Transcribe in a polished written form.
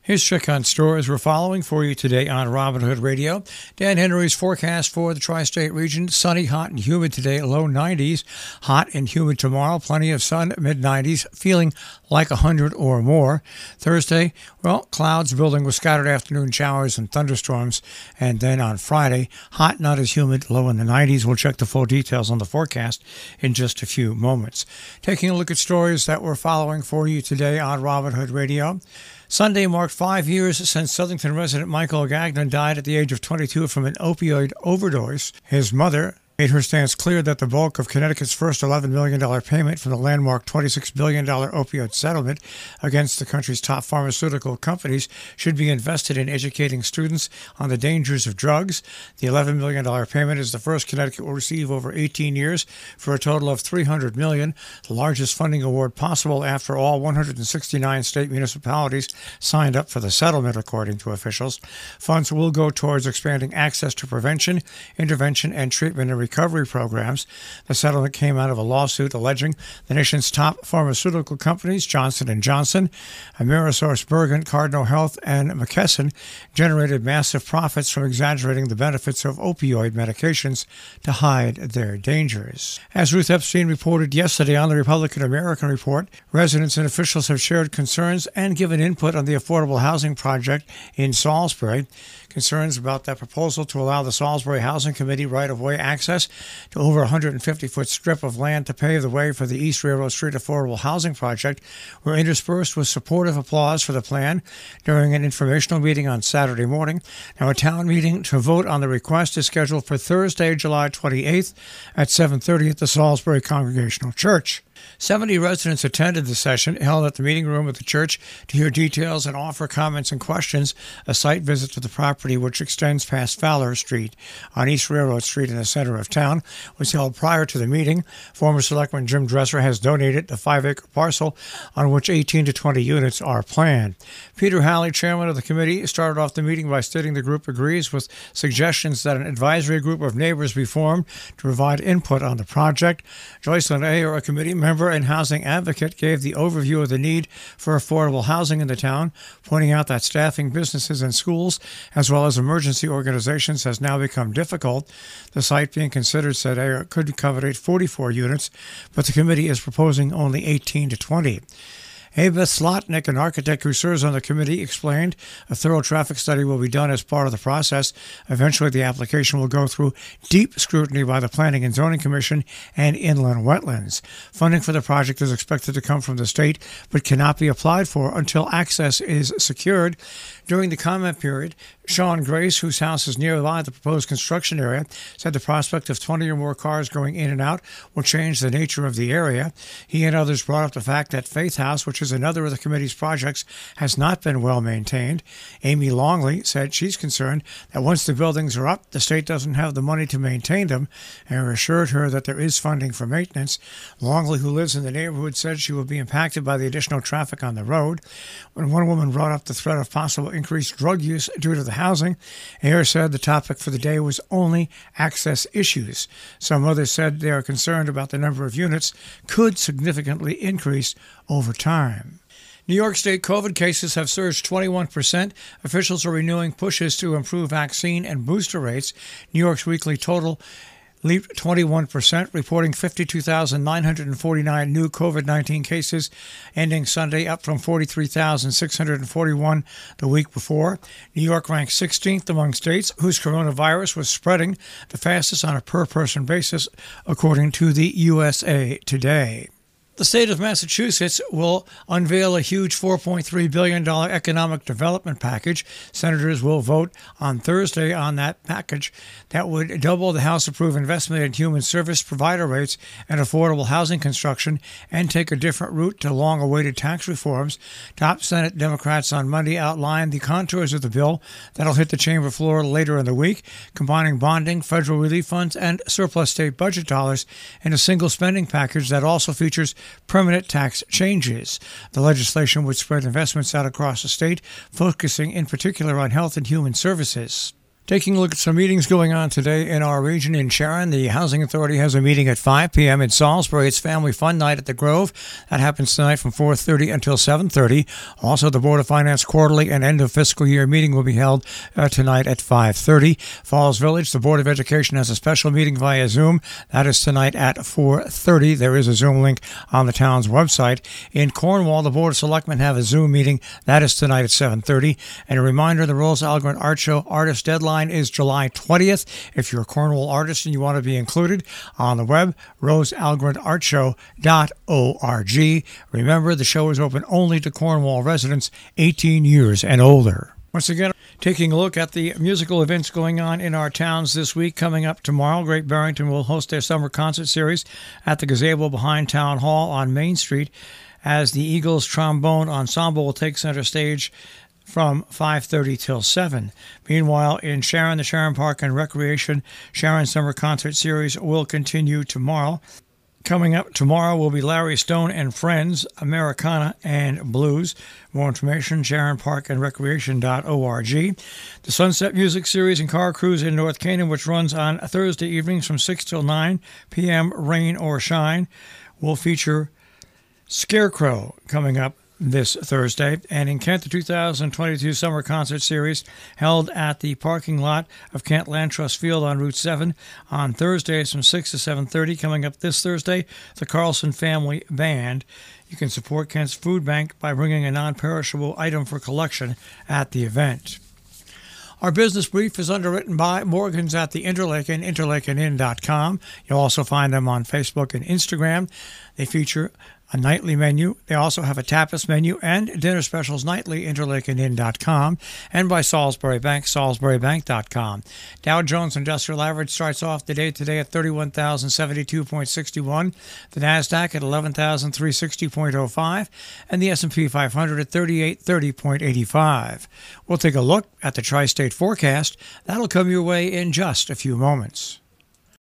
Here's a check on stores we're following for you today on Robin Hood Radio. Dan Henry's forecast for the tri-state region: sunny, hot, and humid today, low 90s. Hot and humid tomorrow, plenty of sun, mid-90s, feeling like 100 or more. Thursday, clouds building with scattered afternoon showers and thunderstorms. And then on Friday, hot, not as humid, low in the 90s. We'll check the full details on the forecast in just a few moments. Taking a look at stories that we're following for you today on Robin Hood Radio. Sunday marked 5 years since Southington resident Michael Gagnon died at the age of 22 from an opioid overdose. His mother made her stance clear that the bulk of Connecticut's first $11 million payment from the landmark $26 billion opioid settlement against the country's top pharmaceutical companies should be invested in educating students on the dangers of drugs. The $11 million payment is the first Connecticut will receive over 18 years for a total of $300 million, the largest funding award possible after all 169 state municipalities signed up for the settlement, according to officials. Funds will go towards expanding access to prevention, intervention, and treatment and recovery programs. The settlement came out of a lawsuit alleging the nation's top pharmaceutical companies, Johnson & Johnson, AmerisourceBergen, Cardinal Health, and McKesson, generated massive profits from exaggerating the benefits of opioid medications to hide their dangers. As Ruth Epstein reported yesterday on the Republican American Report, residents and officials have shared concerns and given input on the affordable housing project in Salisbury. Concerns about that proposal to allow the Salisbury Housing Committee right-of-way access to over 150-foot strip of land to pave the way for the East Railroad Street Affordable Housing Project were interspersed with supportive applause for the plan during an informational meeting on Saturday morning. Now, a town meeting to vote on the request is scheduled for Thursday, July 28th at 7:30 at the Salisbury Congregational Church. 70 residents attended the session held at the meeting room of the church to hear details and offer comments and questions. A site visit to the property, which extends past Fowler Street on East Railroad Street in the center of town, was held prior to the meeting. Former Selectman Jim Dresser has donated the 5-acre parcel on which 18 to 20 units are planned. Peter Halley, chairman of the committee, started off the meeting by stating the group agrees with suggestions that an advisory group of neighbors be formed to provide input on the project. Joycelyn Ayer, a committee member and housing advocate, gave the overview of the need for affordable housing in the town, pointing out that staffing businesses and schools, as well as emergency organizations, has now become difficult. The site being considered, said Ayer, could accommodate 44 units, but the committee is proposing only 18 to 20. Ava Slotnick, an architect who serves on the committee, explained a thorough traffic study will be done as part of the process. Eventually, the application will go through deep scrutiny by the Planning and Zoning Commission and inland wetlands. Funding for the project is expected to come from the state, but cannot be applied for until access is secured. During the comment period, Sean Grace, whose house is nearby the proposed construction area, said the prospect of 20 or more cars going in and out will change the nature of the area. He and others brought up the fact that Faith House, which is another of the committee's projects, has not been well maintained. Amy Longley said she's concerned that once the buildings are up, the state doesn't have the money to maintain them, and assured her that there is funding for maintenance. Longley, who lives in the neighborhood, said she will be impacted by the additional traffic on the road. When one woman brought up the threat of possible increased drug use due to the housing, Ayer said the topic for the day was only access issues. Some others said they are concerned about the number of units could significantly increase over time. New York State COVID cases have surged 21%. Officials are renewing pushes to improve vaccine and booster rates. New York's weekly total leaped 21%, reporting 52,949 new COVID-19 cases, ending Sunday, up from 43,641 the week before. New York ranked 16th among states whose coronavirus was spreading the fastest on a per-person basis, according to the USA Today. The state of Massachusetts will unveil a huge $4.3 billion economic development package. Senators will vote on Thursday on that package that would double the House-approved investment in human service provider rates and affordable housing construction and take a different route to long-awaited tax reforms. Top Senate Democrats on Monday outlined the contours of the bill that'll hit the chamber floor later in the week, combining bonding, federal relief funds, and surplus state budget dollars in a single spending package that also features permanent tax changes. The legislation would spread investments out across the state, focusing in particular on health and human services. Taking a look at some meetings going on today in our region. In Sharon, the Housing Authority has a meeting at 5 p.m. In Salisbury, it's Family Fun Night at the Grove. That happens tonight from 4:30 until 7:30. Also, the Board of Finance quarterly and end of fiscal year meeting will be held tonight at 5:30. Falls Village, the Board of Education has a special meeting via Zoom. That is tonight at 4:30. There is a Zoom link on the town's website. In Cornwall, the Board of Selectmen have a Zoom meeting. That is tonight at 7:30. And a reminder, the Rose Algren Art Show artist deadline is July 20th. If you're a Cornwall artist and you want to be included on the web, rosealgrenartshow.org. Remember, the show is open only to Cornwall residents 18 years and older. Once again, taking a look at the musical events going on in our towns this week. Coming up tomorrow, Great Barrington will host their summer concert series at the gazebo behind Town Hall on Main Street, as the Eagles Trombone Ensemble will take center stage from 5:30 till 7. Meanwhile, in Sharon, the Sharon Park and Recreation Sharon Summer Concert Series will continue tomorrow. Coming up tomorrow will be Larry Stone and Friends, Americana and Blues. More information, SharonParkandRecreation.org. The Sunset Music Series and Car Cruise in North Canaan, which runs on Thursday evenings from 6 till 9 p.m., rain or shine, will feature Scarecrow coming up this Thursday. And in Kent, the 2022 Summer Concert Series held at the parking lot of Kent Land Trust Field on Route 7 on Thursdays from 6 to 7:30. Coming up this Thursday, the Carlson Family Band. You can support Kent's Food Bank by bringing a non-perishable item for collection at the event. Our business brief is underwritten by Morgan's at the Interlaken, interlakeninn.com. You'll also find them on Facebook and Instagram. They feature a nightly menu. They also have a tapas menu and dinner specials nightly, interlakeninn.com, and by Salisbury Bank, salisburybank.com. Dow Jones Industrial Average starts off the day today at 31,072.61, the NASDAQ at 11,360.05, and the S&P 500 at 3830.85. We'll take a look at the tri-state forecast. That'll come your way in just a few moments.